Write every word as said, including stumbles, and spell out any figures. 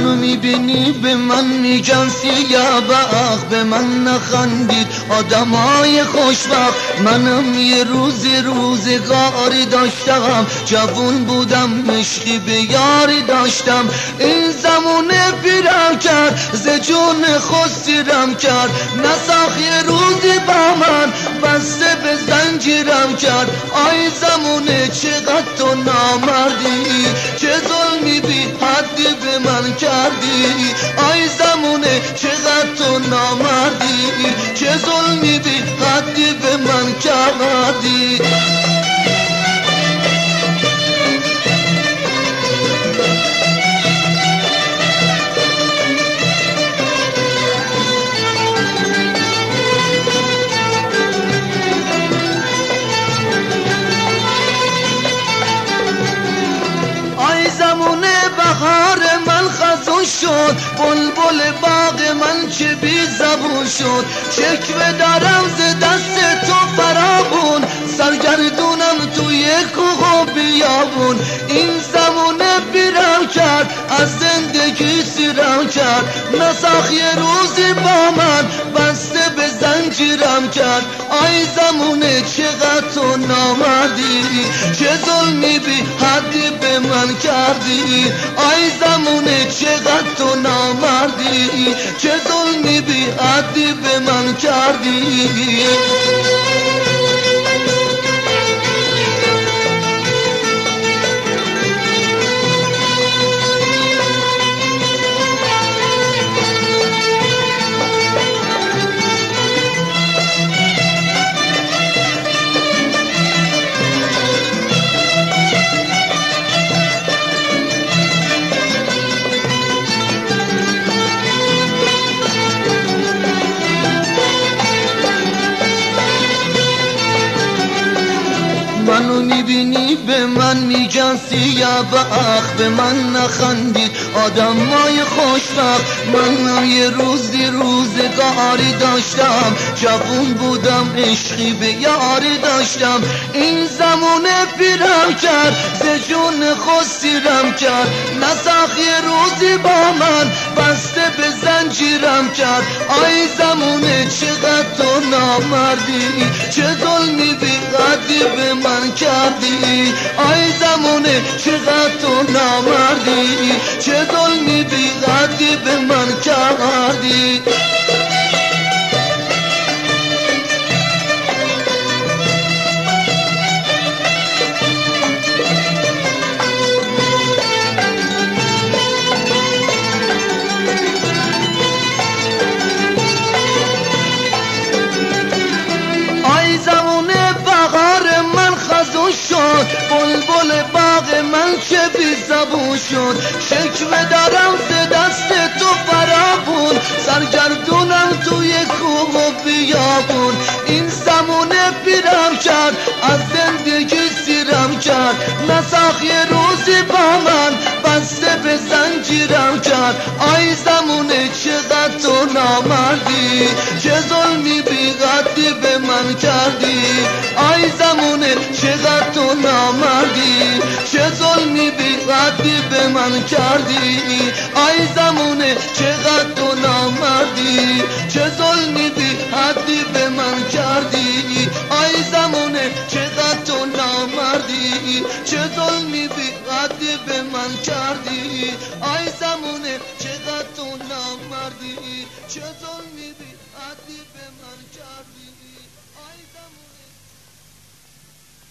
منو میبینی به من میگن سیاه بخت، به من نخندید آدمای خوشبخت. منم یه روزی روزگاری داشتم، جوون بودم عشقی به یاری داشتم. این زمونه پیرم کرد ز جون خود سیرم کرد، نساخ یه روزی با من بسته به زنجیرم کرد. آی زمونه چقدر تو نامردی، چه ظلمی بی حدی به من کردی. آی زمونه چقدر تو نامردی، چه ظلمی بی حدی به من کردی. بهار من خزون شد، بلبل باغ من چه بی زبون شد. شکوه دارم ز دست تو فراوون، سرگردونم توی کوه و بیابون. این زمونه بیرم کرد از زندگی سیرم کرد، نساخ یه روزی با من بسته به زنجیرم کرد. آی زمونه چقدر تو نامردی، چه ظلمی بی حدی به من کردی. آی زمونه چقدر تو نامردی، چه ظلمی بی حدی به من کردی. منو میبینی به من میگن سیاه بخت، به من نخندید آدمای خوشبخت. منم یه روزی روزگاری داشتم، جوون بودم عشقی به یاری داشتم. این زمونه پیرم کرد ز جون خود سیرم کرد، نساخ یه روزی با من بسته به زنجیرم کرد. آی زمونه چقدر تو نامردی، چه ظلمی بی حدی به من کردی. آی زمونه چقدر تو نامردی، چه ظلمی بی حدی به من کردی. بلبل باغ من چه بی زبون شد، شکوه دارم ز دست تو فراوون، سرگردونم توی کوه و بیابون. این زمونه پیرم کرد از زندگی سیرم کرد، نساخ یه روزی با من بسته به زنجیرم کرد. آی زمونه چقدر تو نامردی، چه ظلمی بی حدی به من کردی. آی زمونه چقدر تو نامردی، چه ظلمی بی حدی به من کردی. آی زمونه چقدر تو نامردی، چه ظلمی بی حدی به من کردی. آی زمونه چقدر تو نامردی، چه ظلمی بی حدی به من کردی. آی زمونه چقدر تو نامردی، چه ظلمی بی حدی به من کردی. آی زمونه